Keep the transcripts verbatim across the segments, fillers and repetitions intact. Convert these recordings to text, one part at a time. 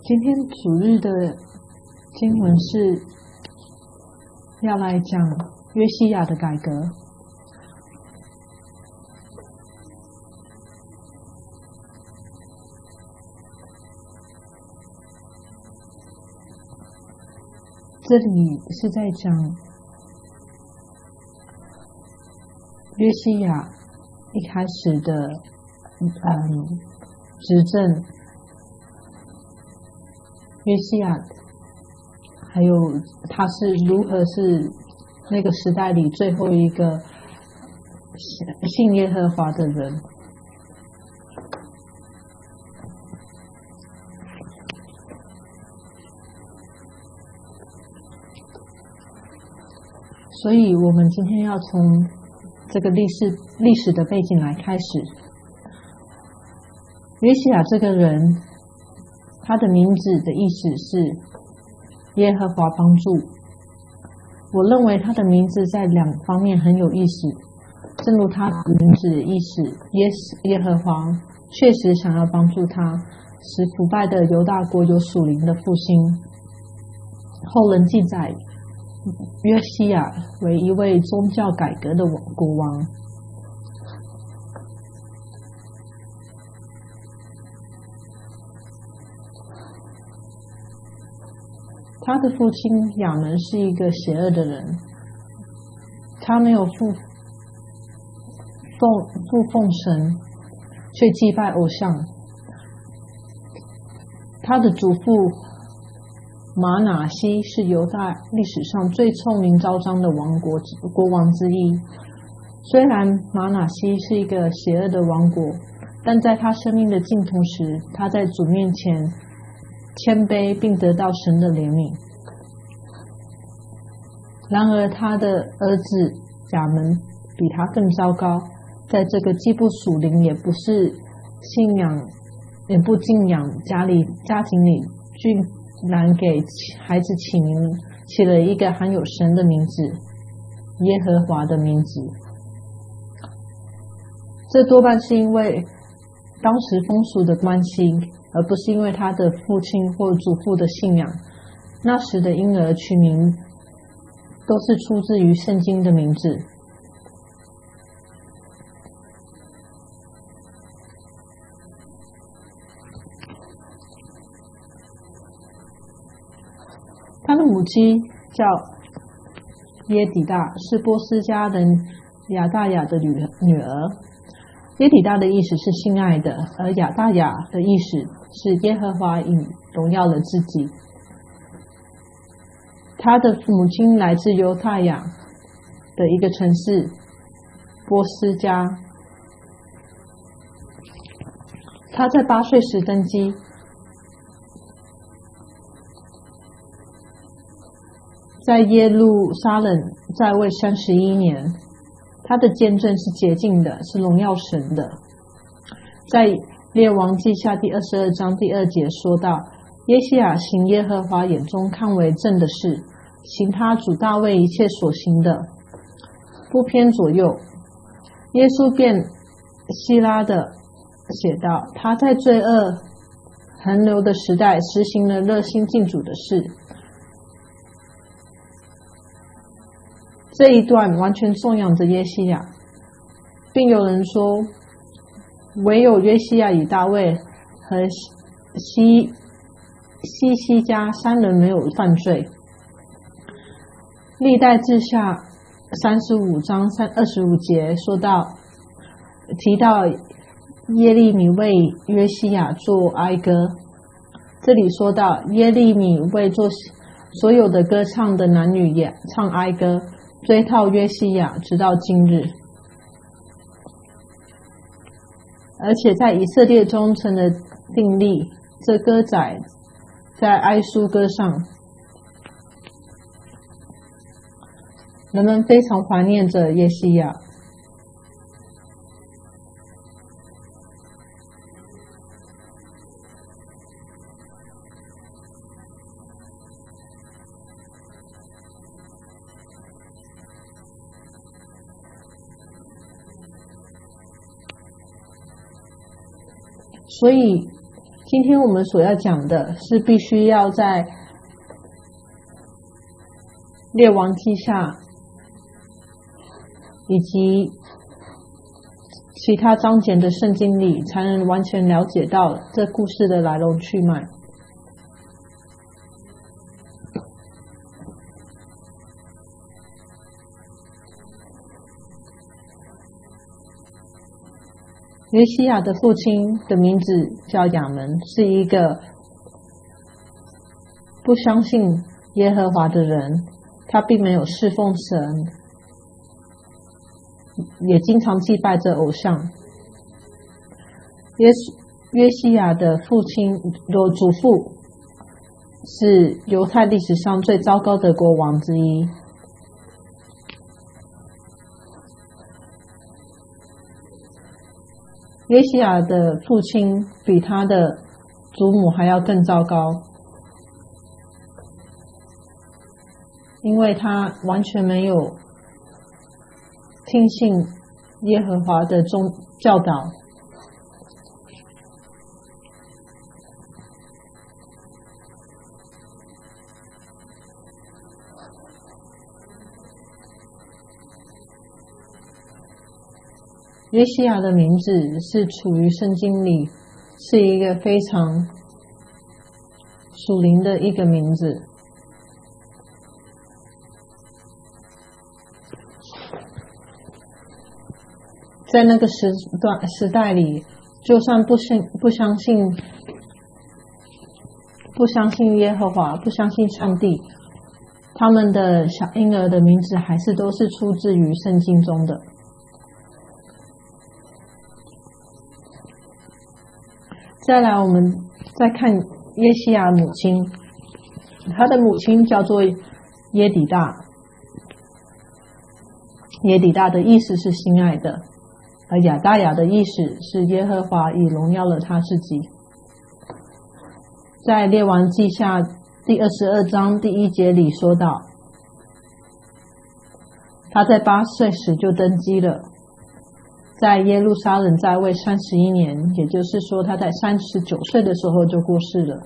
今天主日的经文是要来讲约西亚的改革。这里是在讲约西亚一开始的嗯执政，约西亚还有他是如何是那个时代里最后一个信耶和华的人。所以我们今天要从这个历史历史的背景来开始。约西亚这个人，他的名字的意思是耶和华帮助。我认为他的名字在两方面很有意思，正如他名字的意思，耶耶和华确实想要帮助他，使腐败的犹大国有属灵的复兴。后人记载约西亚为一位宗教改革的国王。他的父亲亚门是一个邪恶的人，他没有父奉父奉神，却祭拜偶像。他的祖父玛拿西是犹大历史上最臭名昭彰的王国国王之一。虽然玛拿西是一个邪恶的王国，但在他生命的尽头时，他在主面前谦卑，并得到神的怜悯。然而他的儿子亚门比他更糟糕，在这个既不属灵也不是信仰也不敬仰家里家庭里，居然给孩子起名起了一个含有神的名字，耶和华的名字。这多半是因为当时风俗的关系，而不是因为他的父亲或祖父的信仰。那时的婴儿取名都是出自于圣经的名字。他的母亲叫耶底大，是波斯家人亚大雅的女女儿。耶底大的意思是心爱的，而亚大雅的意思是耶和华以荣耀了自己。他的母亲来自犹太雅的一个城市波斯家。他在八岁时登基，在耶路撒冷在位三十一年。他的见证是洁净的，是荣耀神的。在列王记下第二十二章第二节说到，耶西亚行耶和华眼中看为正的事，行他主大卫一切所行的，不偏左右。耶稣便希拉的写道，他在罪恶横流的时代实行了热心敬主的事。这一段完全颂扬着耶西亚，并有人说，唯有约西亚与大卫和西西西家三人没有犯罪。历代志下三十五章三二十五节说到，提到耶利米为约西亚做哀歌。这里说到耶利米为做所有的歌唱的男女也唱哀歌，追悼约西亚直到今日。而且在以色列中成了定例，这歌载在哀书歌上，人们非常怀念着耶西亚。所以今今天我们所要讲的是必须要在列王记下以及其他章节的圣经里才能完全了解到这故事的来龙去脉。约西亚的父亲的名字叫亚门，是一个不相信耶和华的人，他并没有侍奉神，也经常祭拜着偶像。约约西亚的父亲的祖父是犹太历史上最糟糕的国王之一。约西亚的父亲比他的祖母还要更糟糕，因为他完全没有听信耶和华的宗教导。约西亚的名字是处于圣经里是一个非常属灵的一个名字。在那个时段时代里，就算不信不相信不相信耶和华，不相信上帝，他们的小婴儿的名字还是都是出自于圣经中的。再来，我们再看约西亚母亲，他的母亲叫做耶底大。耶底大的意思是心爱的，而亚大雅的意思是耶和华已荣耀了他自己。在列王记下第二十二章第一节里说到，他在八岁时就登基了，在耶路撒冷在位三十一年，也就是说他在三十九岁的时候就过世了。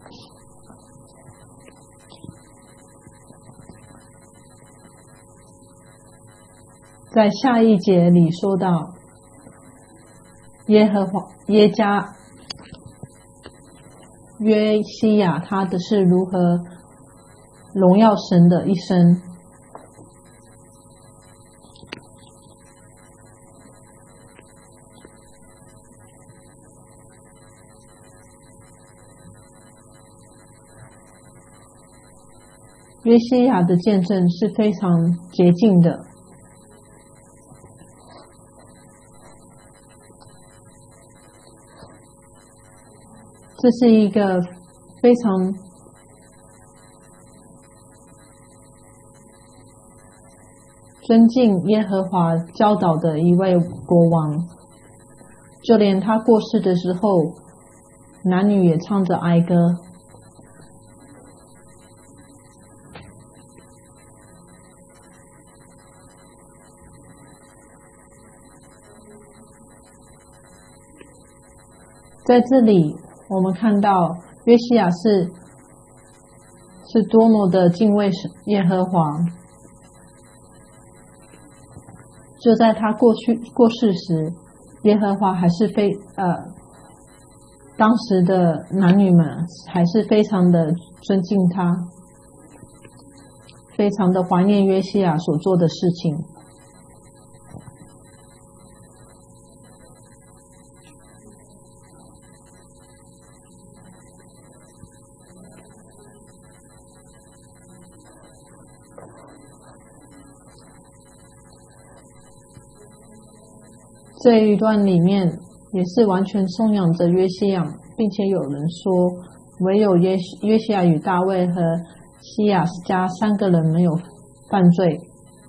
在下一节里说到耶和华耶加约西亚他的是如何荣耀神的一生。约西亚的见证是非常洁净的，这是一个非常尊敬耶和华教导的一位国王，就连他过世的时候，男女也唱着哀歌。在这里我们看到约西亚是是多么的敬畏耶和华。就在他过去过世时，耶和华还是非呃当时的男女们还是非常的尊敬他，非常的怀念约西亚所做的事情。这一段里面也是完全颂扬着约西亚，并且有人说唯有约约西亚与大卫和西亚家三个人没有犯罪。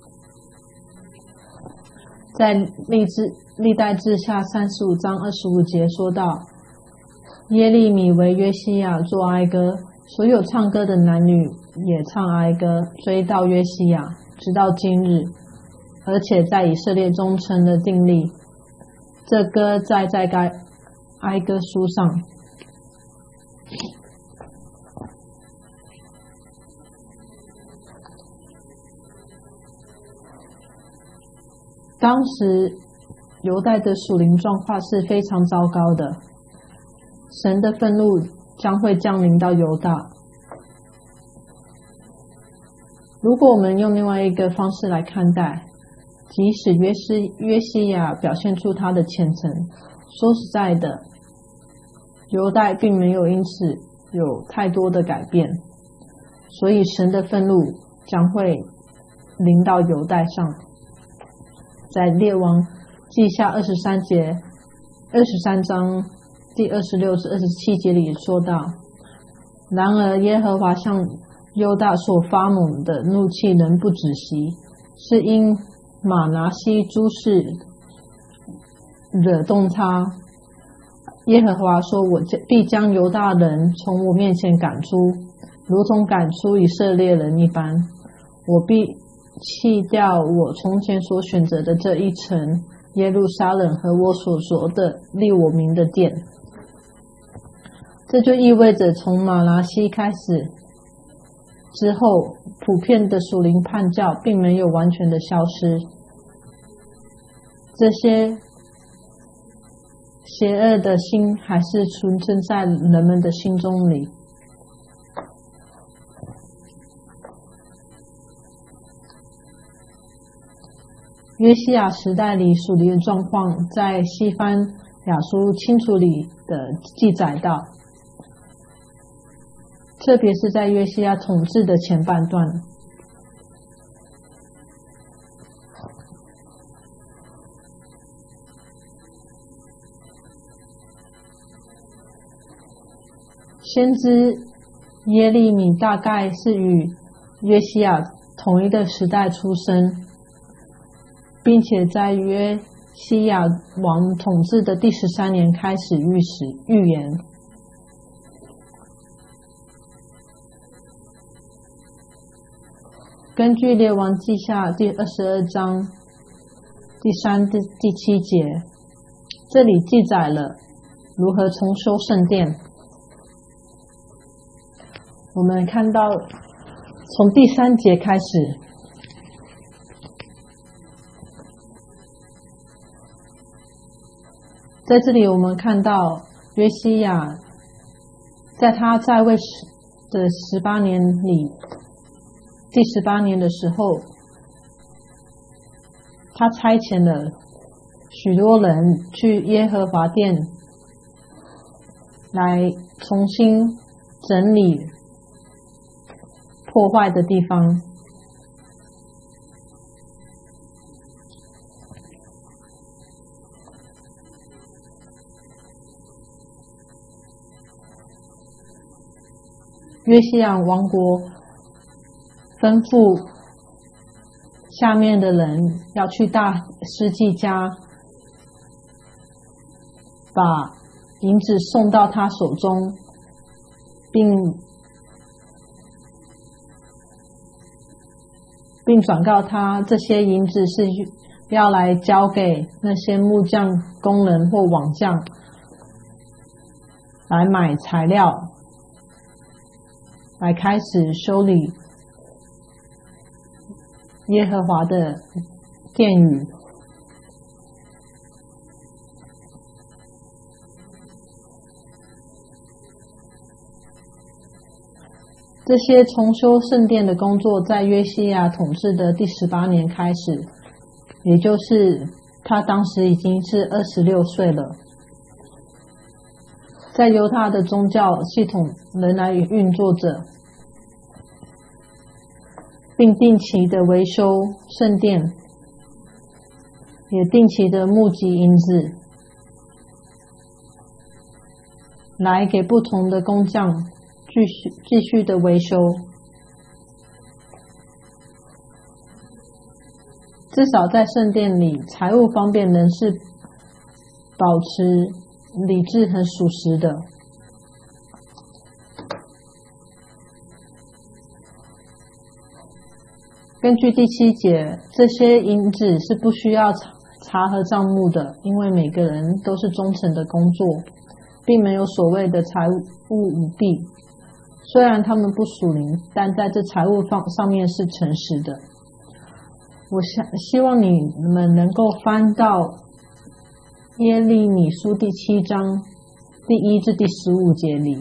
在历志历代志下三十五章二十五节说到，耶利米为约西亚作哀歌，所有唱歌的男女也唱哀歌，追到约西亚，直到今日，而且在以色列中成了定例。这歌在在该哀歌书上。 当时犹大的属灵状况是非常糟糕的，神的愤怒将会降临到犹大。如果我们用另外一个方式来看待，即使约西约西亚表现出他的虔诚，说实在的，犹大并没有因此有太多的改变，所以神的愤怒将会临到犹大上。在列王记下二十三节、二十三章第二十六至二十七节里说到：然而耶和华向犹大所发猛的怒气仍不止息，是因玛拿西诸事惹动他。耶和华说：我必将犹大人从我面前赶出，如同赶出以色列人一般。我必弃掉我从前所选择的这一城耶路撒冷和我所说的立我名的殿。这就意味着从玛拿西开始之后，普遍的属灵叛教并没有完全的消失，这些邪恶的心还是存存在人们的心中里。约西亚时代里属灵的状况，在西番雅书清楚里的记载到，特别是在约西亚统治的前半段。先知耶利米大概是与约西亚同一个时代出生，并且在约西亚王统治的第十三年开始预示预言。根据列王记下第二十二章第三至第七节，这里记载了如何重修圣殿。我们看到从第三节开始，在这里我们看到约西亚在他在位的十八年里，第十八年的时候，他差遣了许多人去耶和华殿来重新整理破坏的地方。约西亚王国吩咐下面的人要去大司祭家，把银子送到他手中，并并转告他这些银子是要来交给那些木匠工人或网匠来买材料，来开始修理耶和华的殿宇。这些重修圣殿的工作在约西亚统治的第十八年开始，也就是他当时已经是二十六岁了。在犹大的宗教系统仍然运作着，并定期的维修圣殿，也定期的募集银子，来给不同的工匠继续继续的维修。至少在圣殿里，财务方面仍是保持理智和属实的。根据第七节，这些银子是不需要查核账目的，因为每个人都是忠诚的工作，并没有所谓的财务舞弊。虽然他们不属灵，但在这财务方上面是诚实的。 我想希望你们能够翻到耶利米书第七章第一至第十五节里。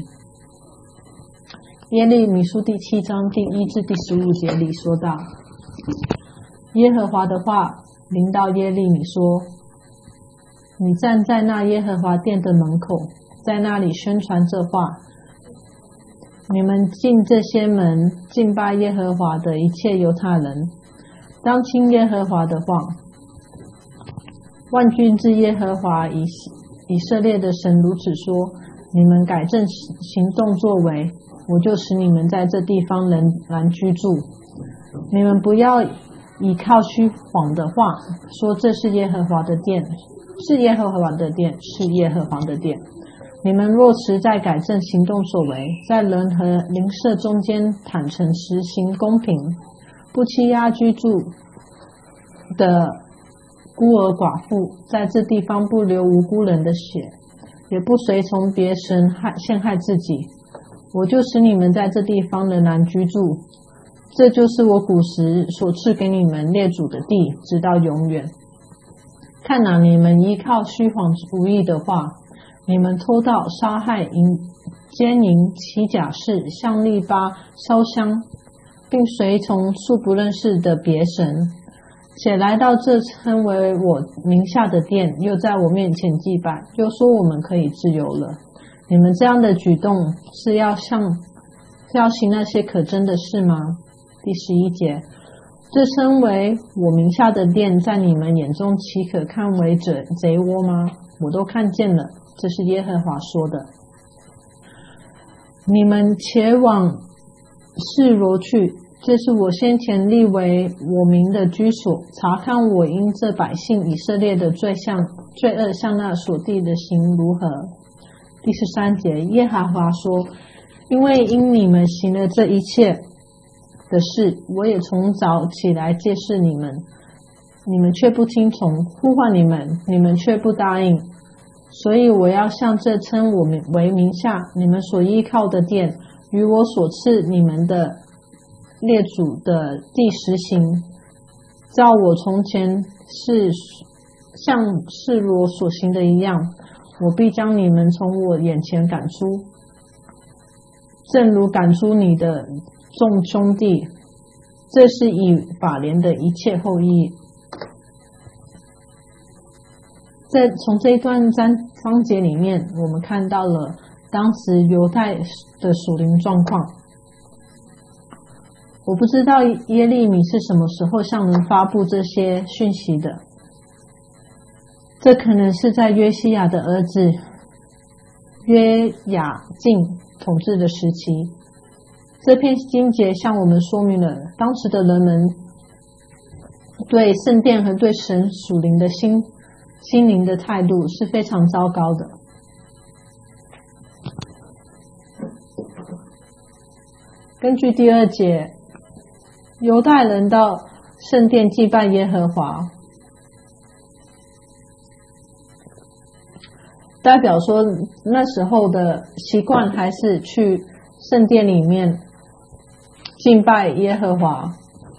耶利米书第七章第一至第十五节里说到，耶和华的话临到耶利米说，你站在那耶和华殿的门口，在那里宣传这话，你们进这些门敬拜耶和华的一切犹太人，当听耶和华的话。万军之耶和华以以色列的神如此说，你们改正行动作为，我就使你们在这地方仍然居住。你们不要依靠虚谎的话，说这是耶和华的殿，是耶和华的殿，是耶和华的殿。你们若实在改正行动所为，在人和邻舍中间坦诚实行公平，不欺压居住的孤儿寡妇，在这地方不流无辜人的血，也不随从别神害陷害自己，我就使你们在这地方仍然居住。这就是我古时所赐给你们列祖的地，直到永远。看哪，你们依靠虚谎无义的话，你们偷盗、杀害、淫奸淫、起假誓、向利巴烧香，并随从素不认识的别神，且来到这称为我名下的殿，又在我面前祭拜，又说我们可以自由了。你们这样的举动是要向是要行那些可憎的事吗？第十一节，这称为我名下的殿，在你们眼中岂可看为贼贼窝吗？我都看见了，这是耶和华说的。你们且往示罗去，这是我先前立为我名的居所，查看我因这百姓以色列的罪向罪恶向那所地的行如何。第十三节，耶和华说，因为因你们行了这一切的事，我也从早起来戒示你们，你们却不听从，呼唤你们，你们却不答应，所以我要向这称我们为名下你们所依靠的殿，与我所赐你们的列祖的地实行，照我从前是像示罗所行的一样，我必将你们从我眼前赶出，正如赶出你的众兄弟。这是以法莲的一切后裔。在从这一段章节里面，我们看到了当时犹太的属灵状况。我不知道耶利米是什么时候向人发布这些讯息的，这可能是在约西亚的儿子约雅敬统治的时期。这篇经节向我们说明了当时的人们对圣殿和对神属灵的心心灵的态度是非常糟糕的。根据第二节，犹太人到圣殿祭拜耶和华，代表说那时候的习惯还是去圣殿里面敬拜耶和华，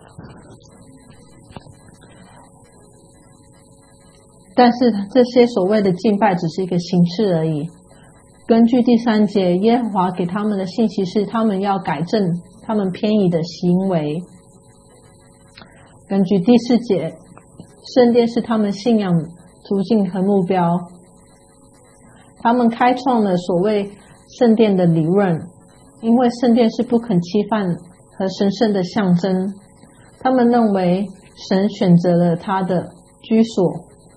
但是这些所谓的敬拜只是一个形式而已。根据第三节，耶和华给他们的信息是他们要改正他们偏移的行为。根据第四节，圣殿是他们信仰途径和目标，他们开创了所谓圣殿的理论，因为圣殿是不肯侵犯和神圣的象征，他们认为神选择了他的居所，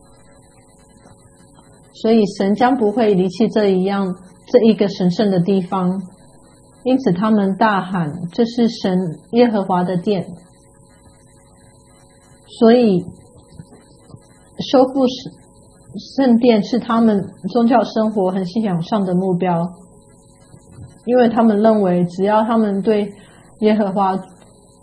所以神将不会离弃这一样这一个神圣的地方，因此他们大喊这是神耶和华的殿。所以修复圣殿是他们宗教生活和信仰上的目标，因为他们认为只要他们对耶和华做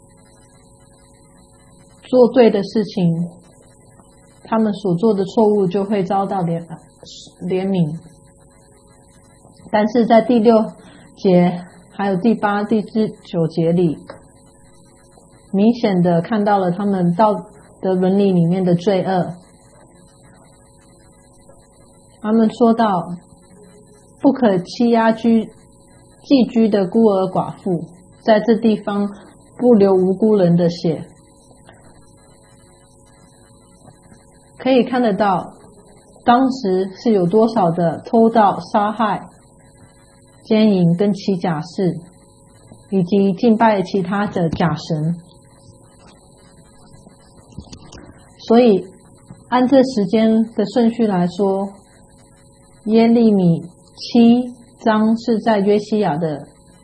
对的事情，他们所做的错误就会遭到怜怜悯。但是在第六节还有第八、第九节里，明显的看到了他们到的伦理里面的罪恶。他们说到，不可欺压居寄居的孤儿寡妇，在这地方不流无辜人的血。可以看得到，当时是有多少的偷盗、杀害、奸淫跟起假誓，以及敬拜其他的假神。所以按这时间的顺序来说，耶利米七章是在约西亚的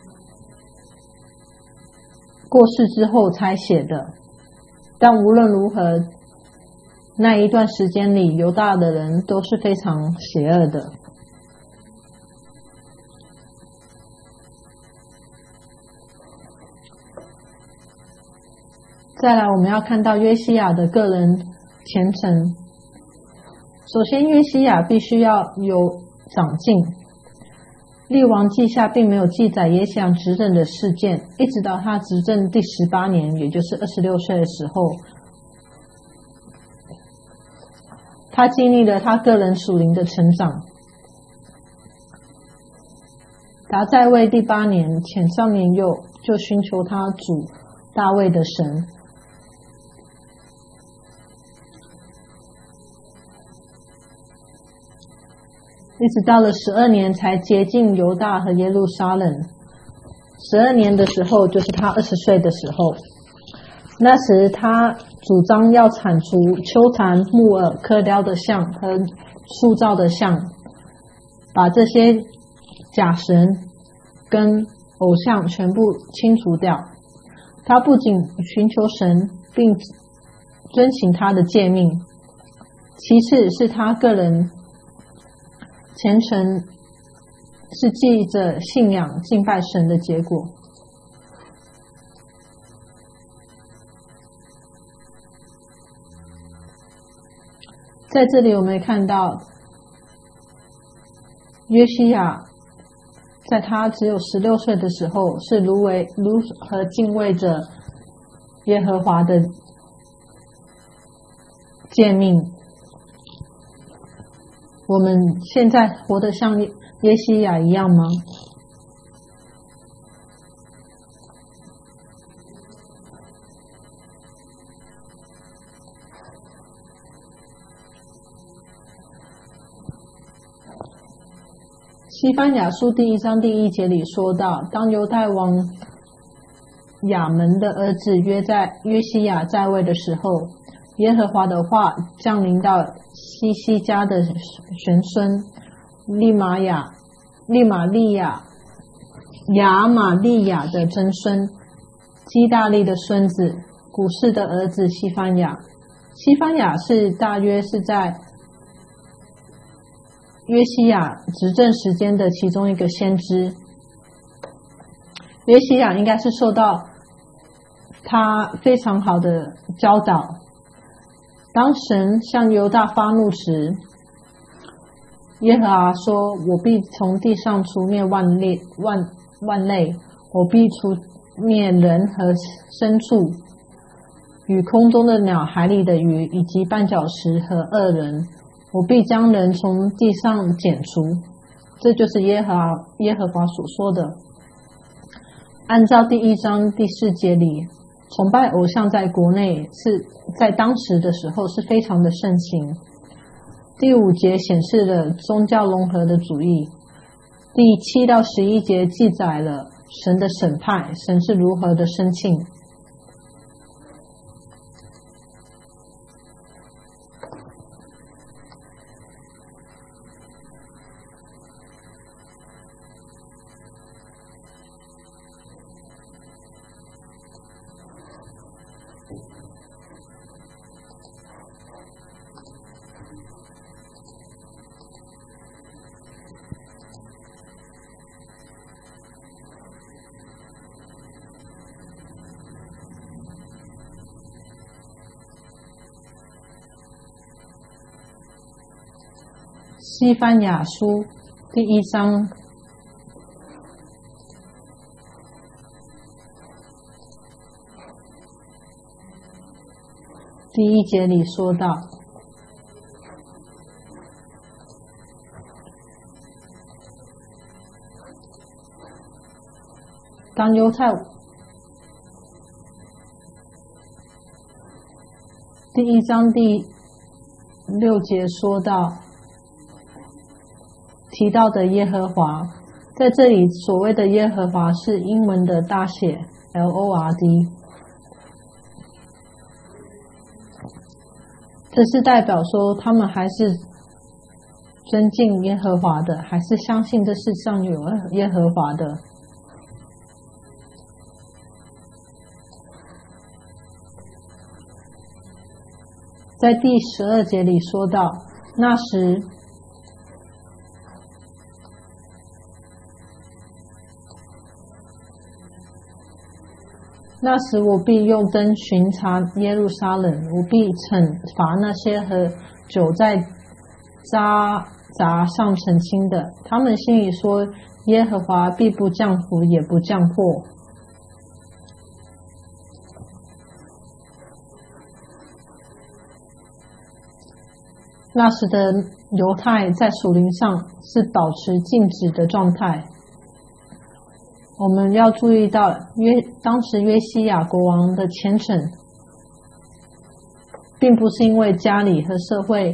过世之后才写的，但无论如何，那一段时间里犹大的人都是非常邪恶的。再来，我们要看到约西亚的个人虔诚。首先，约西亚必须要有长进。列王记下并没有记载耶西亚执政的事件，一直到他执政第十八年，也就是二十六岁的时候，他经历了他个人属灵的成长。达在位第八年，前上年幼，就寻求他主大卫的神。一直到了十二年才接近犹大和耶路撒冷。十二年的时候，就是他二十岁的时候。那时他主张要铲除丘坛、木耳、刻雕的像和塑造的像，把这些假神跟偶像全部清除掉。他不仅寻求神，并遵行他的诫命，其次是他个人虔诚，是记着信仰敬拜神的结果。在这里我们看到约西亚在他只有十六岁的时候，是如为如何敬畏着耶和华的诫命。我们现在活得像约西亚一样吗？西番雅书第一章第一节里说到，当犹大王亚门的儿子约在约西亚在位的时候，耶和华的话降临到西西家的玄孙利玛雅、利玛利亚、亚玛利亚的曾孙基大利的孙子古示的儿子西番雅。西番雅是大约是在约西亚执政时间的其中一个先知。约西亚应该是受到他非常好的教导。当神向犹大发怒时，耶和华说：我必从地上除灭万类万万类，我必除灭人和牲畜，与空中的鸟、海里的鱼，以及绊脚石和恶人，我必将人从地上剪除。这就是耶和华耶和华所说的。按照第一章第四节里，崇拜偶像在国内是在当时的时候是非常的盛行。第五节显示了宗教融合的主义。第七到十一节记载了神的审判，神是如何的生气。西番雅书第一章第一节里说到，当犹太第一章第六节说到提到的耶和华，在这里所谓的耶和华是英文的大写 L O R D， 这是代表说他们还是尊敬耶和华的，还是相信这世上有耶和华的。在第十二节里说到，那时那时我必用灯巡查耶路撒冷，我必惩罚那些和酒在渣杂上澄清的。他们心里说，耶和华必不降福，也不降祸。那时的犹太在属灵上是保持静止的状态。我们要注意到约当时约西亚国王的虔诚，并不是因为家里和社会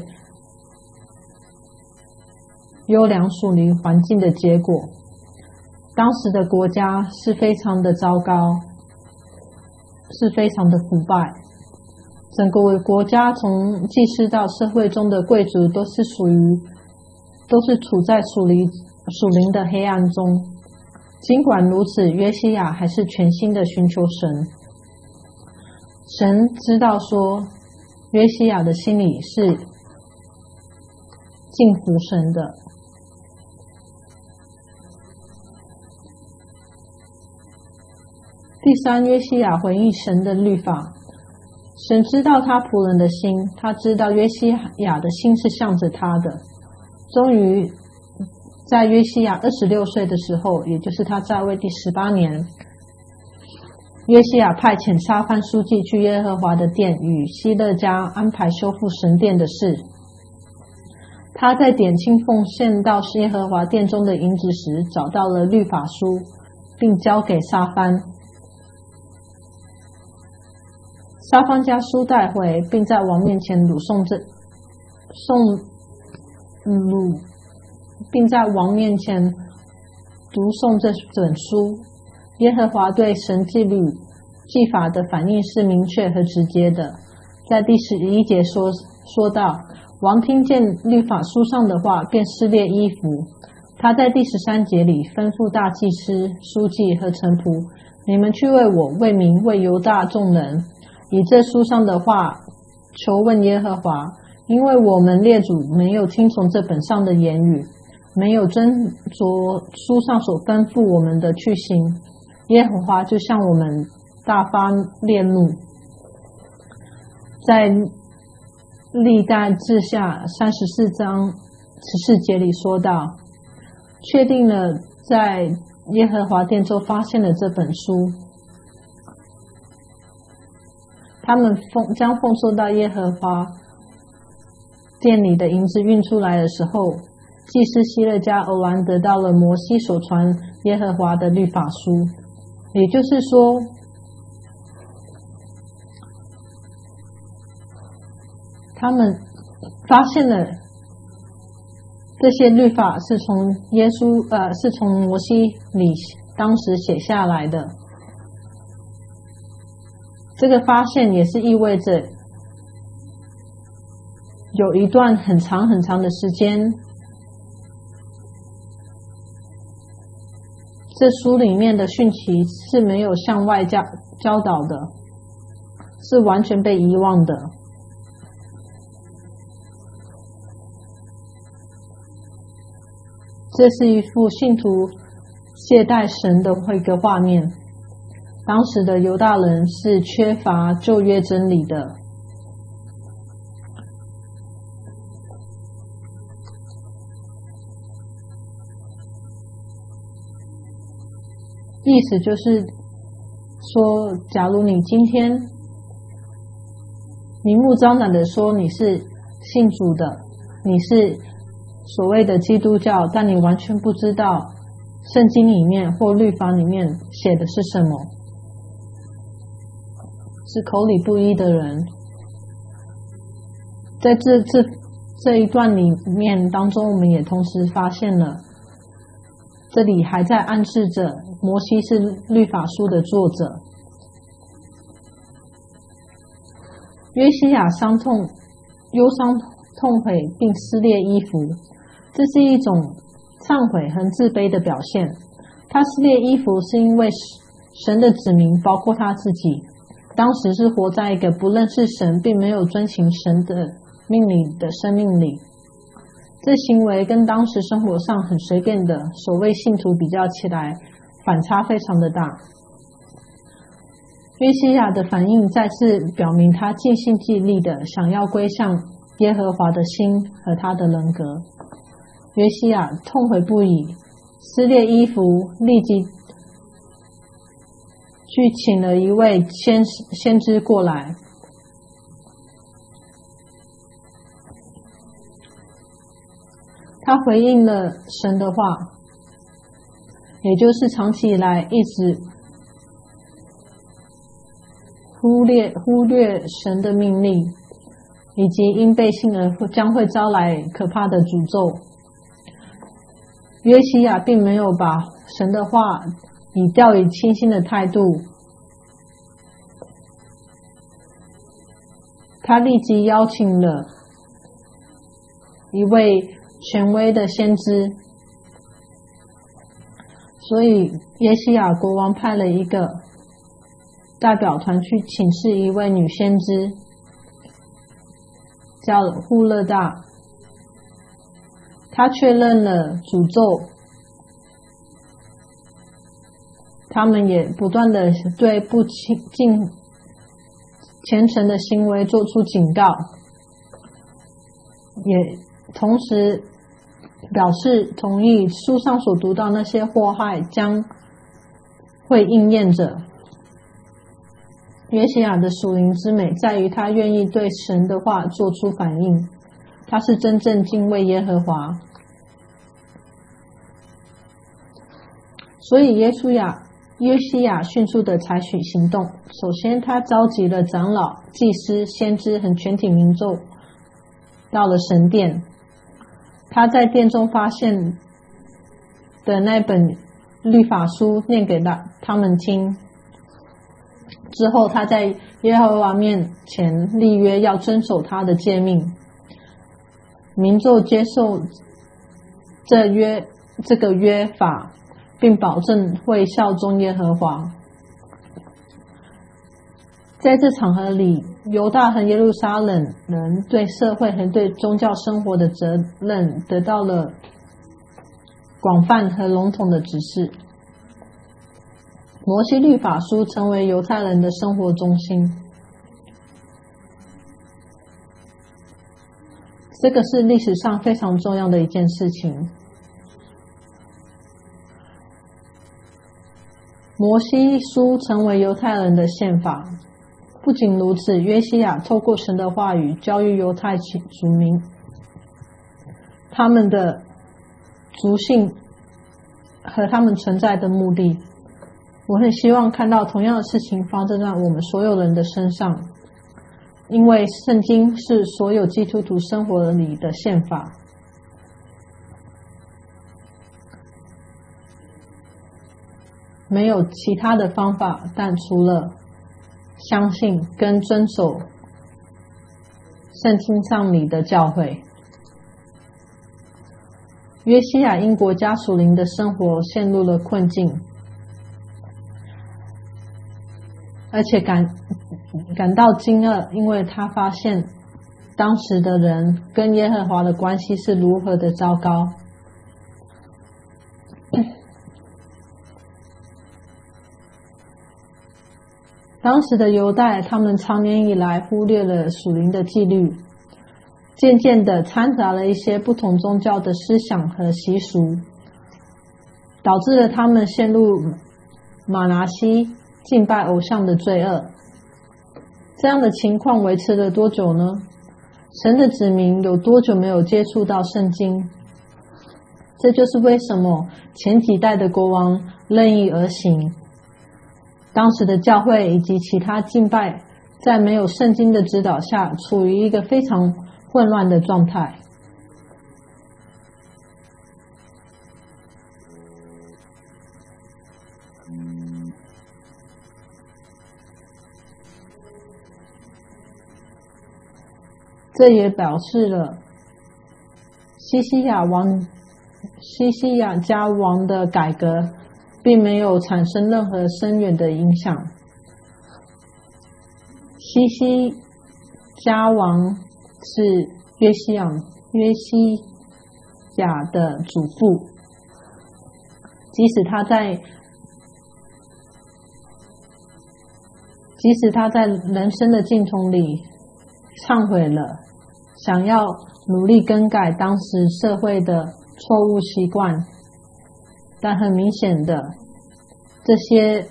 优良属灵环境的结果。当时的国家是非常的糟糕，是非常的腐败。整个国家从祭司到社会中的贵族都是属于都是处在属灵属灵的黑暗中。尽管如此，约西亚还是全心的寻求神。神知道说，约西亚的心里是敬服神的。第三，约西亚回应神的律法。神知道他仆人的心，他知道约西亚的心是向着他的。终于在约西亚二十六岁的时候，也就是他在位第十八年，约西亚派遣沙番书记去耶和华的殿，与希勒家安排修复神殿的事。他在点清奉献到耶和华殿中的银子时，找到了律法书，并交给沙番。沙番将书带回，并在王面前读诵这诵读，并在王面前读诵这本书。耶和华对神纪律纪法的反应是明确和直接的。在第十一节说说到，王听见律法书上的话，便撕裂衣服。他在第十三节里吩咐大祭司、书记和臣仆：你们去为我、为民、为犹大众人，以这书上的话求问耶和华，因为我们列祖没有听从这本上的言语，没有遵着书上所吩咐我们的去行，耶和华就向我们大发烈怒。在历代志下三十四章十四节里说到，确定了在耶和华殿中发现了这本书。他们奉将奉送到耶和华殿里的银子运出来的时候，祭司希勒家偶然得到了摩西所传耶和华的律法书。也就是说，他们发现了这些律法是从耶稣呃是从摩西里当时写下来的。这个发现也是意味着有一段很长很长的时间，这书里面的讯息是没有向外教教导的，是完全被遗忘的。这是一幅信徒懈怠神的一个画面。当时的犹大人是缺乏旧约真理的，意思就是说，假如你今天明目张胆的说你是信主的，你是所谓的基督教，但你完全不知道圣经里面或律法里面写的是什么，是口里不一的人。在这这这一段里面当中，我们也同时发现了，这里还在暗示着摩西是律法书的作者。约西亚伤痛、忧伤、痛悔并撕裂衣服，这是一种忏悔和自卑的表现。他撕裂衣服是因为神的子民，包括他自己，当时是活在一个不认识神并没有遵行神的命令的生命里。这行为跟当时生活上很随便的所谓信徒比较起来，反差非常的大。约西亚的反应再次表明他尽心尽力的想要归向耶和华的心和他的人格。约西亚痛悔不已，撕裂衣服，立即去请了一位先先知过来。他回应了神的话，也就是长期以来一直忽略忽略神的命令，以及因背信而将会招来可怕的诅咒。约西亚并没有把神的话以掉以轻心的态度，他立即邀请了一位权威的先知，所以约西亚国王派了一个代表团去请示一位女先知，叫户勒大。他确认了诅咒，他们也不断的对不敬虔诚的行为做出警告，也同时表示同意书上所读到那些祸害将会应验着。约西亚的属灵之美在于他愿意对神的话做出反应，他是真正敬畏耶和华。所以耶稣亚约西亚迅速的采取行动。首先他召集了长老、祭司、先知和全体民众到了神殿。他在殿中发现的那本律法书念给他们听之后，他在耶和华面前立约要遵守他的诫命。民众接受这约这个约法，并保证会效忠耶和华。在这场合里，犹大和耶路撒冷人对社会和对宗教生活的责任得到了广泛和笼统的指示。摩西律法书成为犹太人的生活中心，这个是历史上非常重要的一件事情。摩西书成为犹太人的宪法。不仅如此，约西亚透过神的话语教育犹太族民他们的族性和他们存在的目的。我很希望看到同样的事情发生在我们所有人的身上，因为圣经是所有基督徒生活里的宪法。没有其他的方法，但除了相信跟遵守圣经上里的教诲。约西亚因国家属灵的生活陷入了困境，而且感感到惊愕，因为他发现当时的人跟耶和华的关系是如何的糟糕。当时的犹太，他们长年以来忽略了属灵的纪律，渐渐的掺杂了一些不同宗教的思想和习俗，导致了他们陷入玛拿西敬拜偶像的罪恶。 这样的情况维持了多久呢？神的子民有多久没有接触到圣经？这就是为什么前几代的国王任意而行，当时的教会以及其他敬拜在没有圣经的指导下，处于一个非常混乱的状态。这也表示了西西亚王西西亚家王的改革并没有产生任何深远的影响。西西家王是约西亚约西亚的祖父，即使他在即使他在人生的尽头里忏悔了，想要努力更改当时社会的错误习惯，但很明显的，这些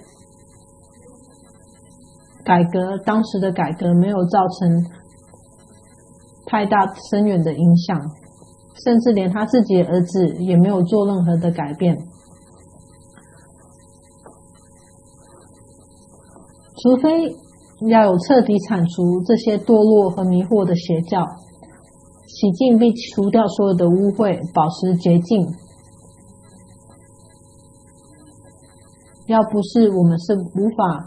改革当时的改革没有造成太大深远的影响，甚至连他自己的儿子也没有做任何的改变。除非要有彻底铲除这些堕落和迷惑的邪教，洗净并除掉所有的污秽，保持洁净。要不是我们是无法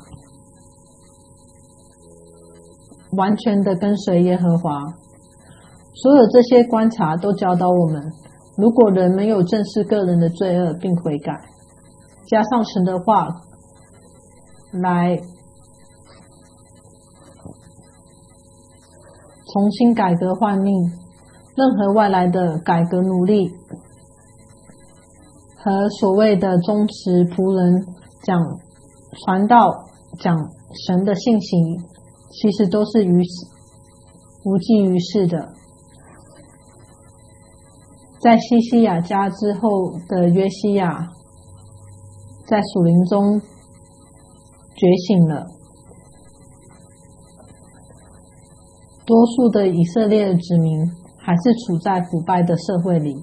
完全的跟随耶和华。所有这些观察都教导我们，如果人没有正视个人的罪恶并悔改，加上神的话来重新改革换命，任何外来的改革努力和所谓的忠实仆人讲传道讲神的信息，其实都是于无济于事的。在西西亚家之后的约西亚在属灵中觉醒了，多数的以色列的子民还是处在腐败的社会里。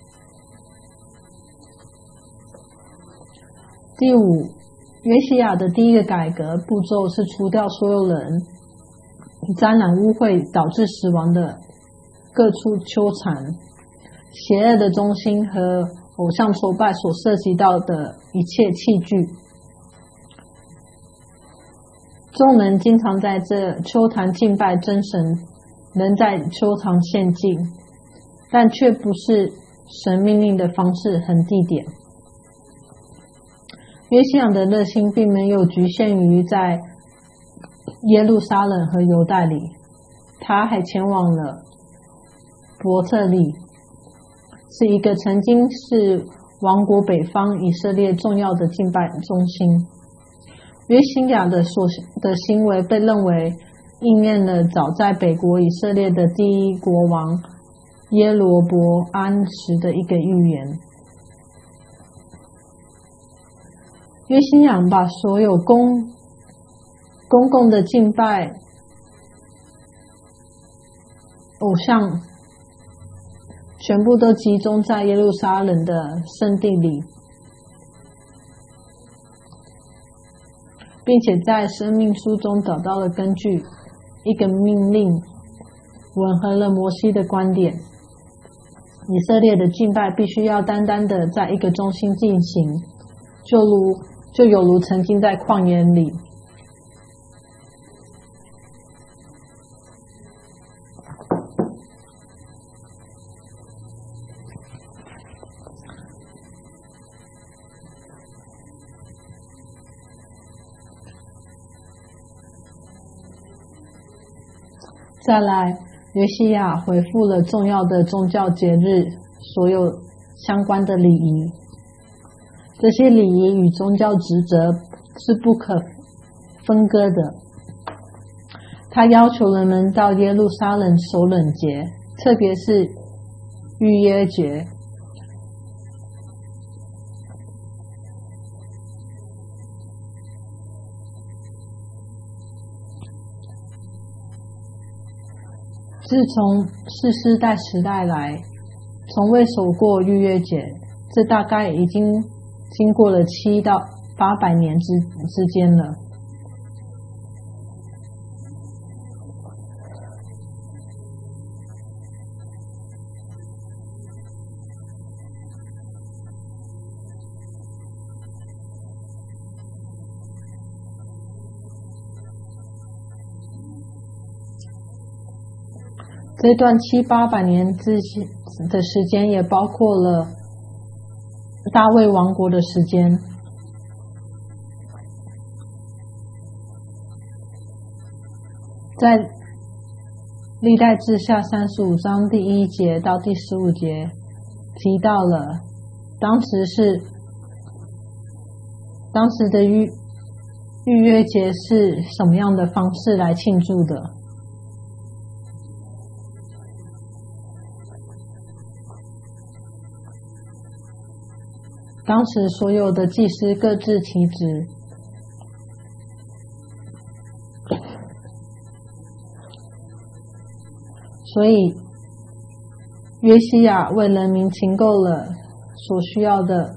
第五，约西亚的第一个改革步骤是除掉所有人沾染污秽导致死亡的各处纠缠、邪恶的中心和偶像崇拜所涉及到的一切器具。众人经常在这秋坛敬拜真神，能在秋坛献祭，但却不是神命令的方式和地点。约西亚的热心并没有局限于在耶路撒冷和犹大里，他还前往了伯特利，是一个曾经是王国北方以色列重要的敬拜中心。约西亚的所的行为被认为应验了早在北国以色列的第一国王耶罗伯安时的一个预言。约西亚把所有公公共的敬拜偶像全部都集中在耶路撒冷的圣地里，并且在生命书中找到了根据，一个命令吻合了摩西的观点。以色列的敬拜必须要单单的在一个中心进行，就如就有如曾经在旷野里。再来，约西亚回复了重要的宗教节日所有相关的礼仪，这些礼仪与宗教职责是不可分割的。他要求人们到耶路撒冷守冷节，特别是逾越节。 自从世世代时代来，从未守过逾越节，这大概已经经过了七到八百年之之间了。这段七八百年之的时间，也包括了大卫王国的时间。在历代志下三十五章第一节到第十五节提到了，当时是当时的逾逾越节是什么样的方式来庆祝的。当时所有的祭司各自其职，所以约西亚为人民请购了所需要的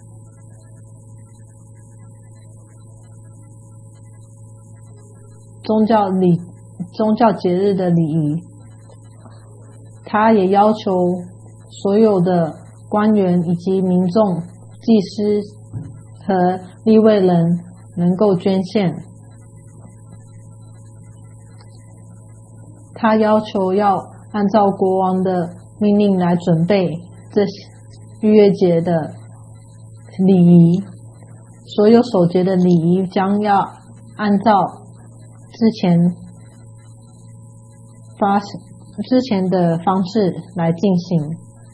宗教礼、宗教节日的礼仪。他也要求所有的官员以及民众、祭司和利未人能够捐献。他要求要按照国王的命令来准备这逾越节的礼仪，所有守节的礼仪将要按照之前发之前的方式来进行，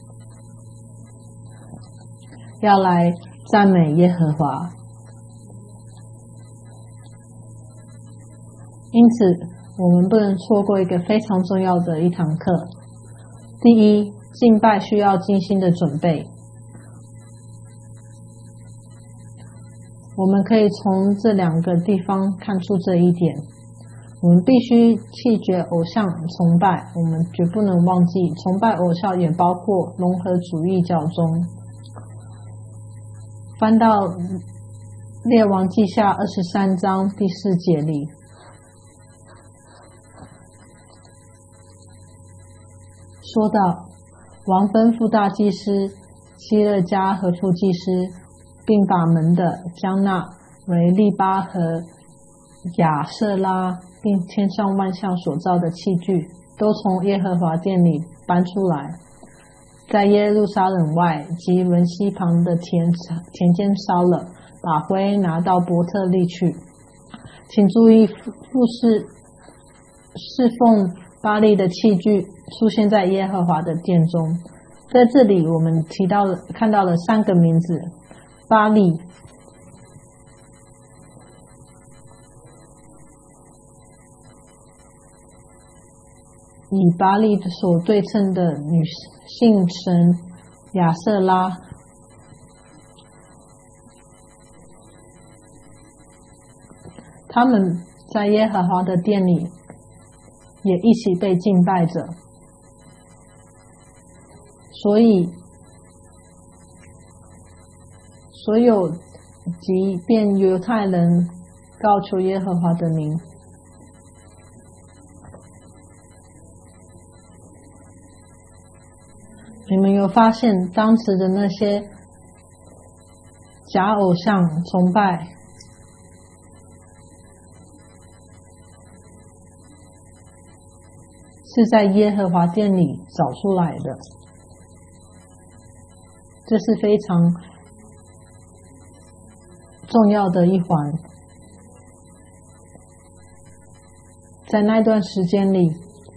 要来赞美耶和华。因此我们不能错过一个非常重要的一堂课。第一，敬拜需要精心的准备。我们可以从这两个地方看出这一点。我们必须弃绝偶像崇拜，我们绝不能忘记，崇拜偶像也包括融合主义教中。翻到列王记下二十三章第四节里，说到王吩咐大祭司希勒家和副祭司，并把门的将那为利巴和亚瑟拉并千上万象所造的器具都从耶和华殿里搬出来，在耶路撒冷外及伦西旁的田田间烧了，把灰拿到伯特利去。请注意，服侍侍奉巴力的器具出现在耶和华的殿中。在这里我们提到了看到了三个名字：巴力、以巴力所对称的女性神亚瑟拉。他们在耶和华的殿里也一起被敬拜着，所以所有即便犹太人告求耶和华的名。你们有发现当时的那些假偶像崇拜是在耶和华殿里找出来的，这是非常重要的一环。在那段时间里，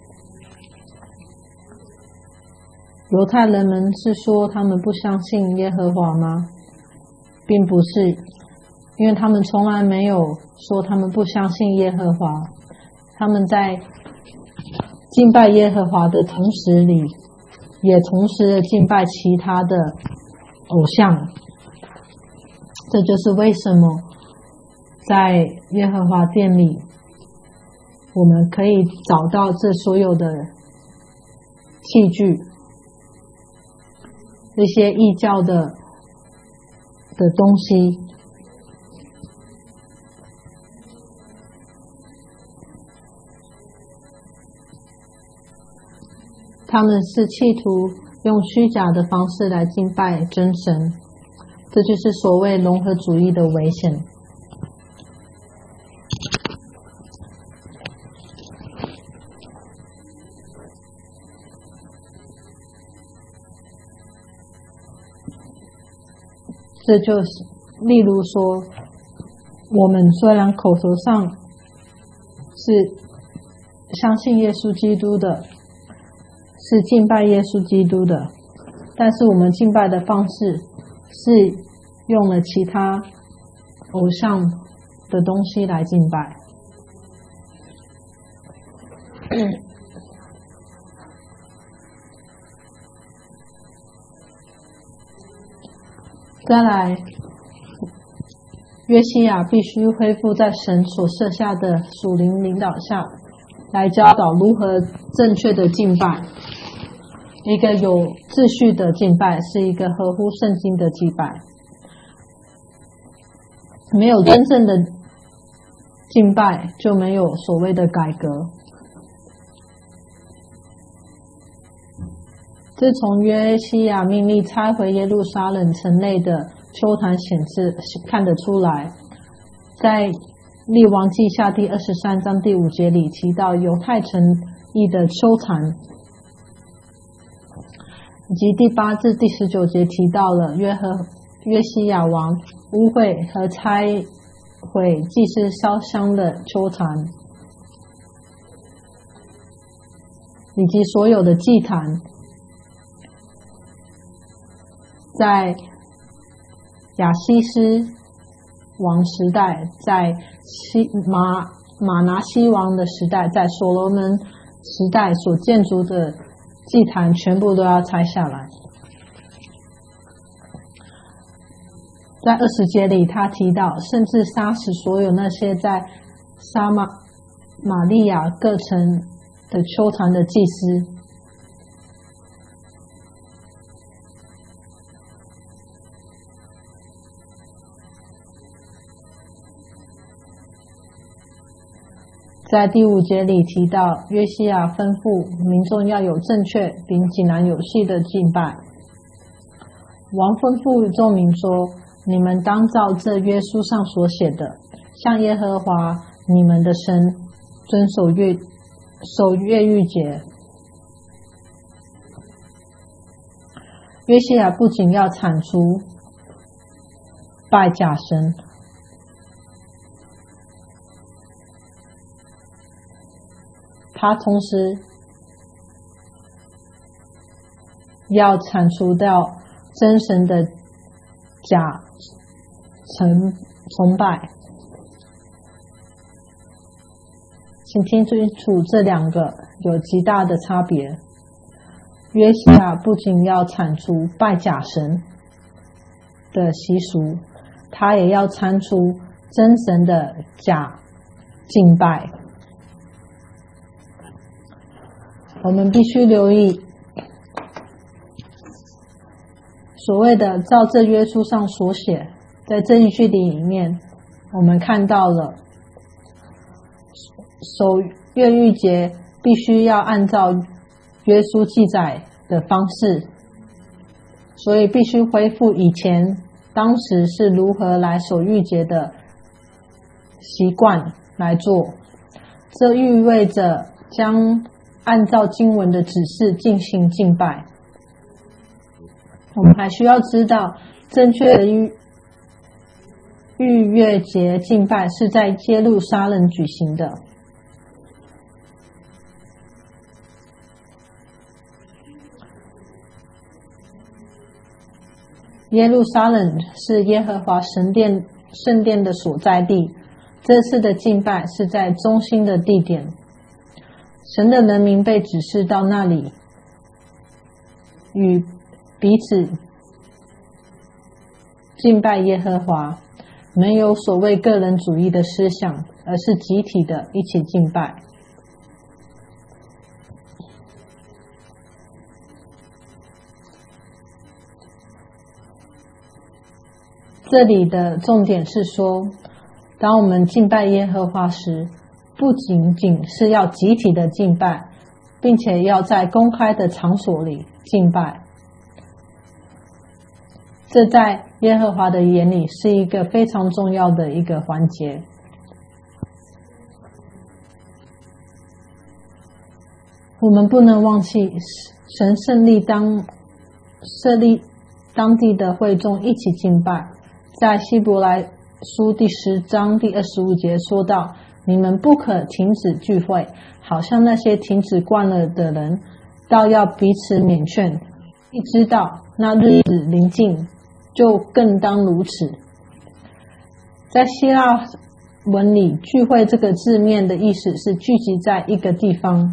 犹太人们是说他们不相信耶和华吗？并不是，因为他们从来没有说他们不相信耶和华。他们在敬拜耶和华的同时里，也同时的敬拜其他的偶像。这就是为什么在耶和华殿里我们可以找到这所有的器具，这些异教的的东西。他们是企图用虚假的方式来敬拜真神，这就是所谓融合主义的危险。这就是例如说，我们虽然口头上是相信耶稣基督的，是敬拜耶稣基督的，但是我们敬拜的方式是用了其他偶像的东西来敬拜。再来，约西亚必须恢复在神所设下的属灵领导下，来教导如何正确的敬拜。一个有秩序的敬拜是一个合乎圣经的敬拜。没有真正的敬拜，就没有所谓的改革。自从约西亚命令拆毁耶路撒冷城内的丘坛显示看得出来，在列王记下第二十三章第五节里提到犹太城邑的丘坛，以及第八至第十九节提到了约和约西亚王污秽和拆毁祭司烧香的丘坛，以及所有的祭坛。在亚西斯王时代，在西马马拿西王的时代，在所罗门时代所建筑的祭坛全部都要拆下来。在二十节里他提到，甚至杀死所有那些在撒玛玛利亚各城的丘坛的祭司。在第五节里提到，约西亚吩咐民众要有正确并井然有序的敬拜。王吩咐众民说，你们当照这约书上所写的，向耶和华你们的神遵守月守越狱节。约西亚不仅要铲除拜假神，他同时要铲除掉真神的假崇崇拜。请听清楚，这两个有极大的差别。约西亚不仅要铲除拜假神的习俗，他也要铲除真神的假敬拜。我们必须留意，所谓的照这约书上所写，在这一句里面，我们看到了守越狱节必须要按照约书记载的方式，所以必须恢复以前当时是如何来守逾节的习惯来做。这意味着将按照经文的指示进行敬拜。我们还需要知道，正确的逾逾越节敬拜是在耶路撒冷举行的。耶路撒冷是耶和华神殿圣殿的所在地，这次的敬拜是在中心的地点。神的人民被指示到那里，与彼此敬拜耶和华，没有所谓个人主义的思想，而是集体的一起敬拜。 这里的重点是说，当我们敬拜耶和华时，不仅仅是要集体的敬拜，并且要在公开的场所里敬拜。这在耶和华的眼里是一个非常重要的一个环节。我们不能忘记神设立当设立当地的会众一起敬拜。在希伯来书第十章第二十五节说到，你们不可停止聚会，好像那些停止惯了的人，倒要彼此勉劝，一知道那日子临近，就更当如此。在希腊文里，聚会这个字面的意思是聚集在一个地方。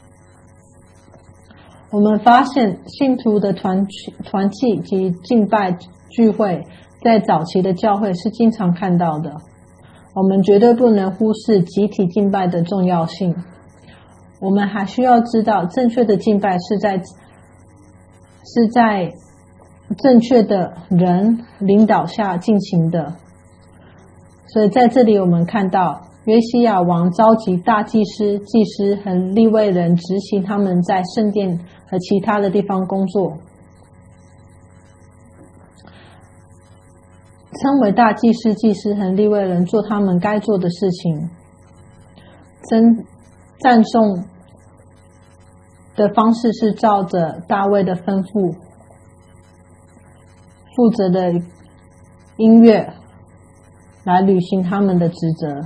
我们发现信徒的团团契及敬拜聚会在早期的教会是经常看到的。我们绝对不能忽视集体敬拜的重要性。我们还需要知道，正确的敬拜是在是在正确的人领导下进行的。所以在这里我们看到约西亚王召集大祭司、祭司和利未人执行他们在圣殿和其他的地方工作。称为大祭司、祭司和利未人做他们该做的事情。真赞颂的方式是照着大卫的吩咐，负责的音乐来履行他们的职责。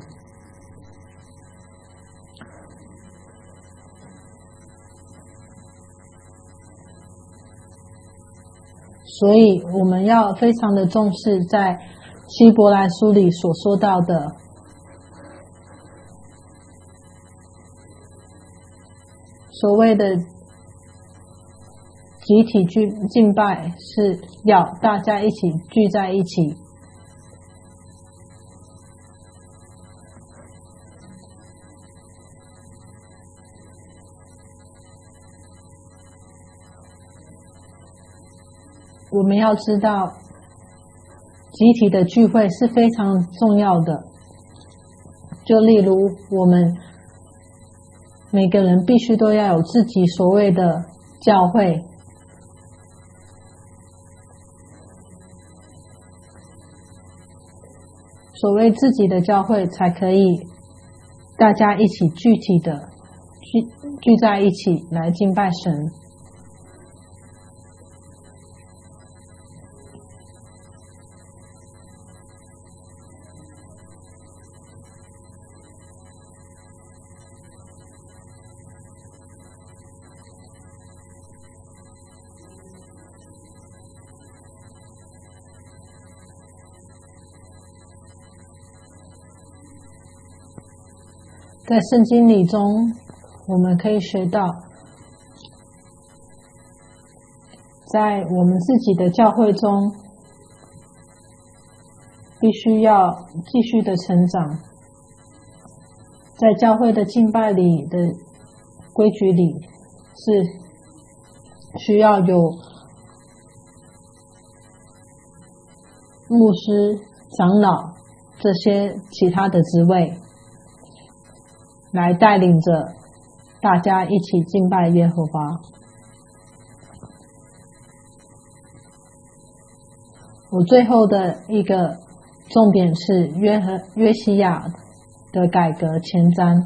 所以我们要非常的重视在希伯来书里所说到的所谓的集体敬拜，是要大家一起聚在一起。我们要知道，集体的聚会是非常重要的。就例如，我们每个人必须都要有自己所谓的教会。所谓自己的教会，才可以大家一起具体的聚聚在一起来敬拜神。在圣经里中，我们可以学到，在我们自己的教会中，必须要继续的成长。在教会的敬拜里的规矩里，是需要有牧师、长老这些其他的职位来带领着大家一起敬拜耶和华。我最后的一个重点是约和约西亚的改革前瞻。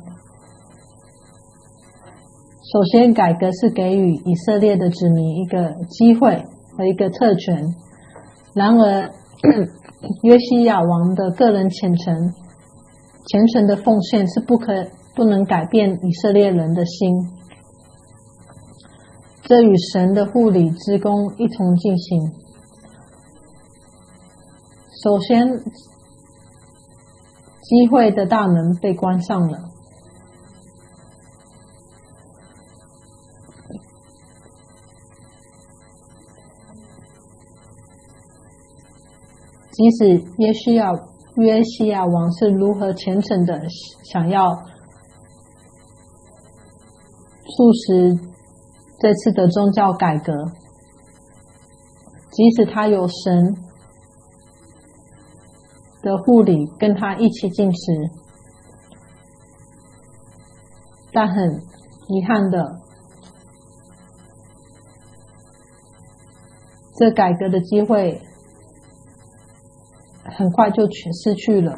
首先，改革是给予以色列的子民一个机会和一个特权。然而，约西亚王的个人虔诚、虔诚的奉献是不可不能改变以色列人的心。这与神的护理之功一同进行。首先，机会的大门被关上了。即使约西亚约西亚王是如何虔诚的想要促使这次的宗教改革，即使他有神的护理跟他一起进食，但很遗憾的，这改革的机会很快就失去了。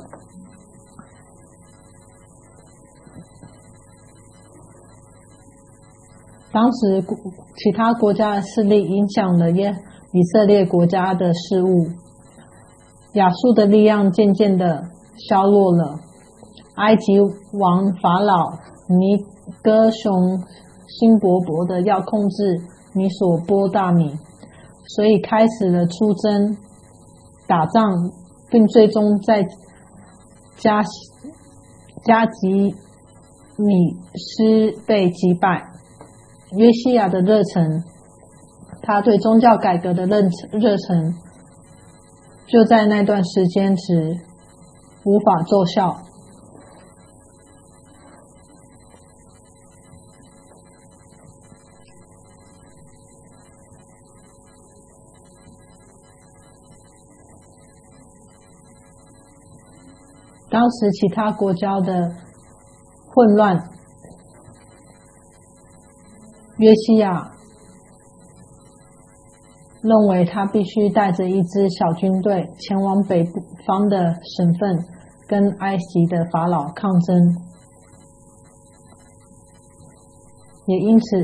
当时其他国家的势力影响了耶以色列国家的事务，亚述的力量渐渐的消落了。埃及王法老尼哥雄心勃勃的要控制米索波大米，所以开始了出征打仗，并最终在加加吉米斯被击败。约西亚的热忱，他对宗教改革的热热忱，就在那段时间时无法奏效。当时其他国家的混乱，约西亚认为他必须带着一支小军队前往北方的省份，跟埃及的法老抗争，也因此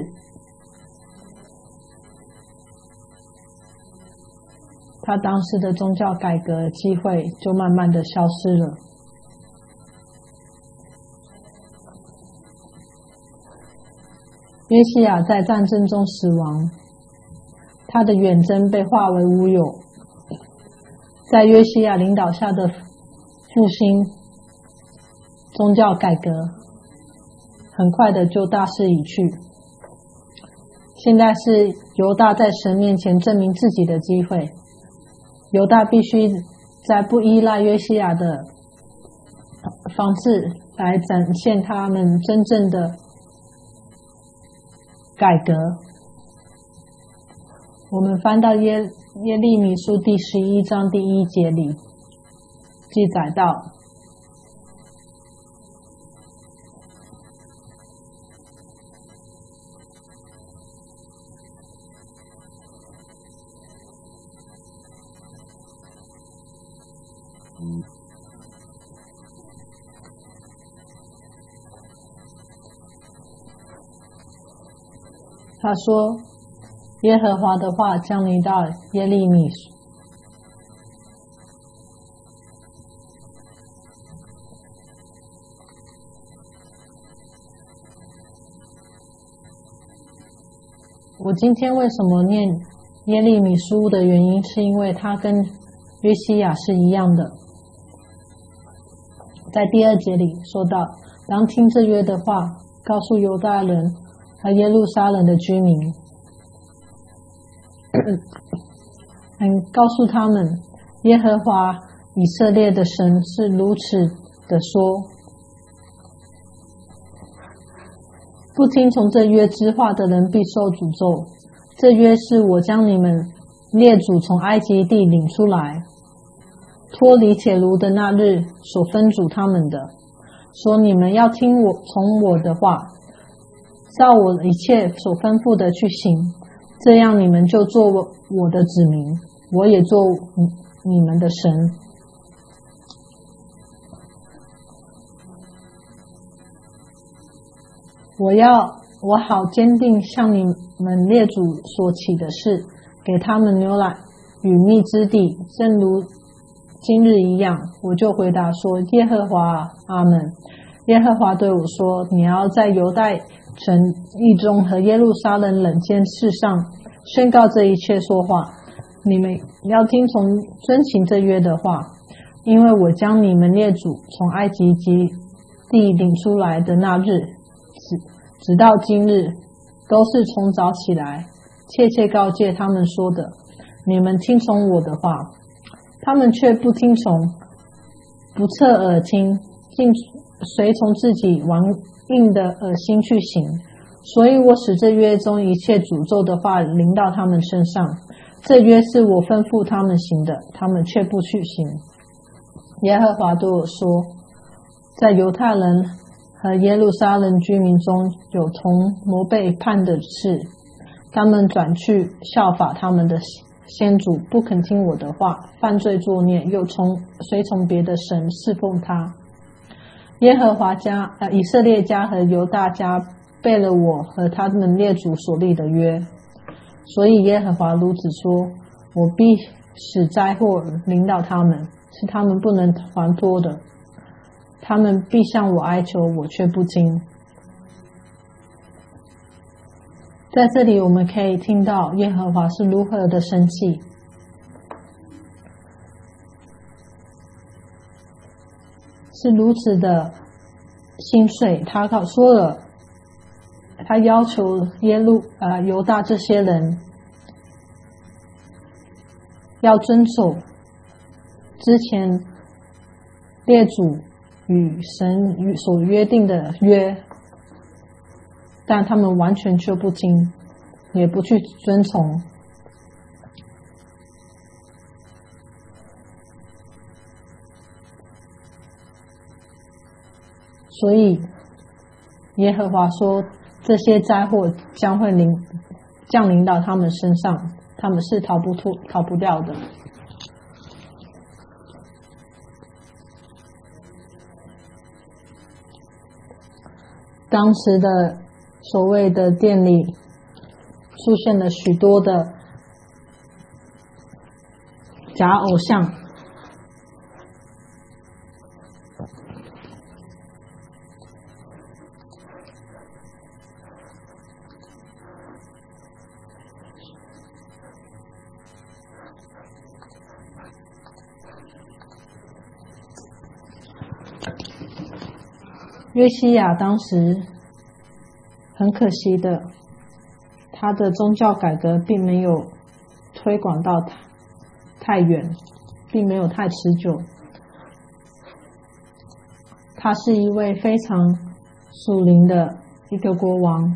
他当时的宗教改革机会就慢慢的消失了。约西亚在战争中死亡，他的远征被化为乌有。在约西亚领导下的复兴宗教改革很快的就大势已去，现在是犹大在神面前证明自己的机会。犹大必须在不依赖约西亚的方式来展现他们真正的改革。我们翻到耶耶利米书第十一章第一节里记载到，他说耶和华的话降临到耶利米，我今天为什么念耶利米书的原因，是因为它跟约西亚是一样的。在第二节里说到，当听这约的话，告诉犹大人和耶路撒冷的居民，嗯，告诉他们，耶和华以色列的神是如此的说：不听从这约之话的人必受诅咒。这约是我将你们列祖从埃及地领出来，脱离铁炉的那日所分主他们的，说你们要听我从我的话，照我一切所吩咐的去行，这样你们就做我的子民，我也做你们的神。我要我好坚定向你们列祖所起的事，给他们牛奶与蜜之地，正如今日一样。我就回答说：耶和华阿们。耶和华对我说：你要在犹大城邑中和耶路撒冷冷间事上宣告这一切说话，你们要听从遵行这约的话，因为我将你们列祖从埃及地领出来的那日直直到今日，都是从早起来切切告诫他们说的，你们听从我的话，他们却不听从，不侧耳听，竟随从自己顽硬的恶心去行，所以我使这约中一切诅咒的话临到他们身上。这约是我吩咐他们行的，他们却不去行。 耶和华对我说，在犹太人和耶路撒冷居民中有同谋背叛的事，他们转去效法他们的先祖，不肯听我的话，犯罪作孽，又从随从别的神侍奉他。耶和华家、呃、以色列家和犹大家背了我和他们列祖所立的约，所以耶和华如此说，我必使灾祸临到他们，是他们不能还脱的，他们必向我哀求，我却不听。在这里我们可以听到耶和华是如何的生气，是如此的心碎。他说了，他要求耶路呃犹大这些人要遵守之前列祖与神与所约定的约，但他们完全却不听，也不去遵从。所以耶和华说，这些灾祸将会临降临到他们身上，他们是逃不脱逃不掉的。当时的所谓的殿里出现了许多的假偶像，约西亚当时很可惜的，他的宗教改革并没有推广到太远，并没有太持久。他是一位非常属灵的一个国王，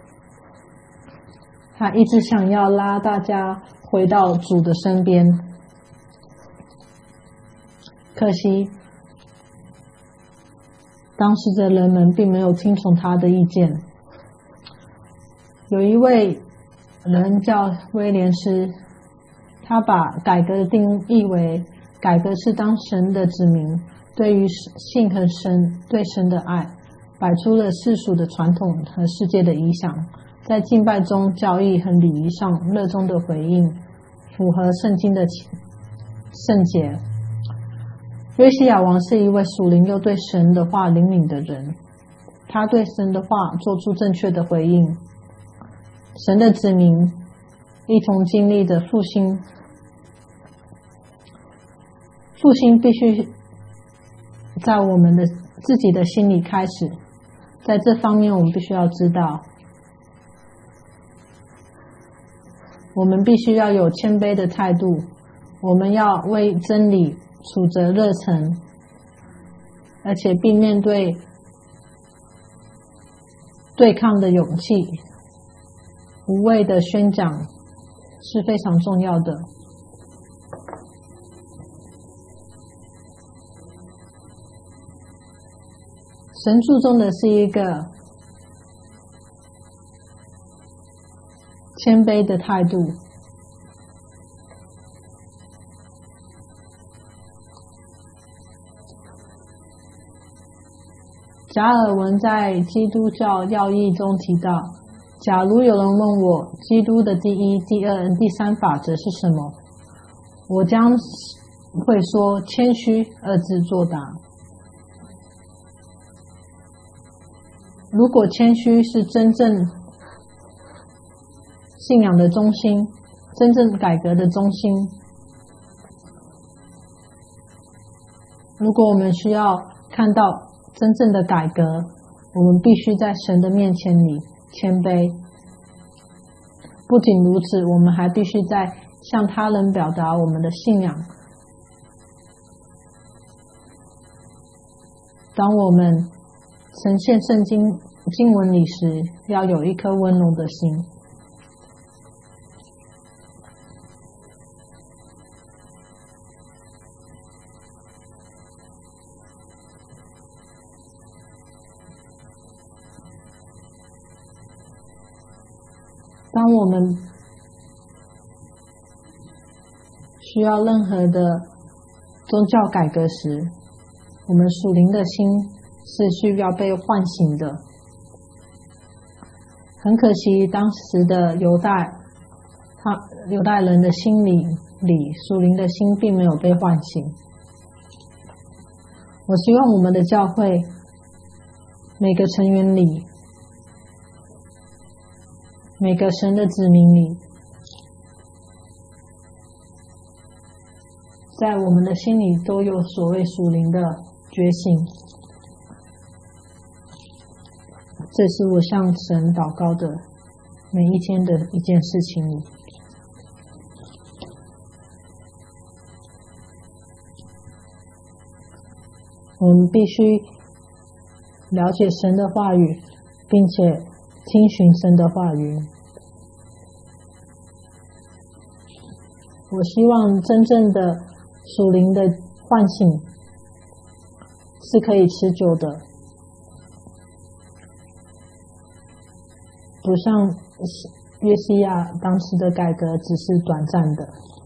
他一直想要拉大家回到主的身边，可惜当时的人们并没有听从他的意见。有一位人叫威廉斯，他把改革定义为改革是当神的子民对于信和神对神的爱，摆出了世俗的传统和世界的影响，在敬拜中、教义和礼仪上热衷的回应，符合圣经的圣洁。约西亚王是一位属灵又对神的话灵敏的人，他对神的话做出正确的回应。神的子民一同经历的复兴，复兴必须在我们的自己的心里开始。在这方面我们必须要知道，我们必须要有谦卑的态度，我们要为真理处着热忱，而且并面对对抗的勇气。无畏的宣讲是非常重要的。神注重的是一个谦卑的态度。加尔文在基督教要义中提到，假如有人问我基督的第一、第二、第三法则是什么，我将会说谦虚二字作答。如果谦虚是真正信仰的中心，真正改革的中心，如果我们需要看到真正的改革，我们必须在神的面前里谦卑。不仅如此，我们还必须在向他人表达我们的信仰。当我们呈现圣经经文里时，要有一颗温柔的心。 当我们需要任何的宗教改革时，我们属灵的心是需要被唤醒的。很可惜，当时的犹太他犹太人的心里里属灵的心并没有被唤醒。我希望我们的教会每个成员里，每个神的子民里，在我们的心里都有所谓属灵的觉醒。这是我向神祷告的每一天的一件事情里。我们必须了解神的话语，并且听循神的话语。我希望真正的属灵的唤醒是可以持久的，不像约西亚当时的改革只是短暂的。